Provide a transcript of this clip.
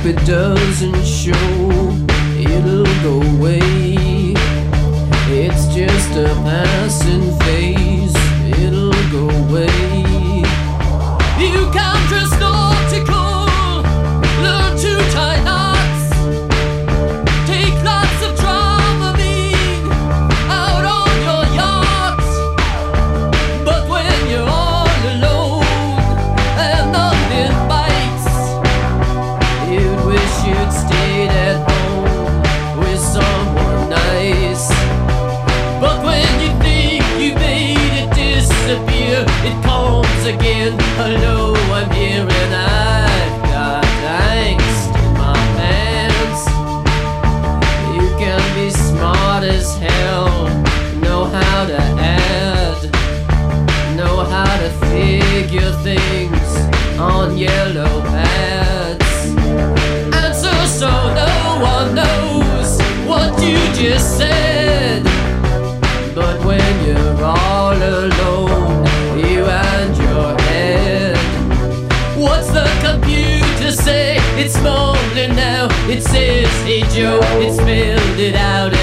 If it doesn't show, it'll go away. It's just a passing phase, it'll go away. You can't trust nautical, learn to tie knots, take lots of Dramamine out on your yacht. But when you're all alone and nothing bites, you'd wish you'd stayed at home with someone nice. But when you think you made it disappear, it comes again. Hello, I'm here and I've got angst in my pants. You can be smart as hell, know how to add, know how to figure things on yellow pads. Answer so no one knows what you just said. But when you're all alone, you and your head, what's the computer say? It's smaller now. It says, hey Joe, it spelled it out.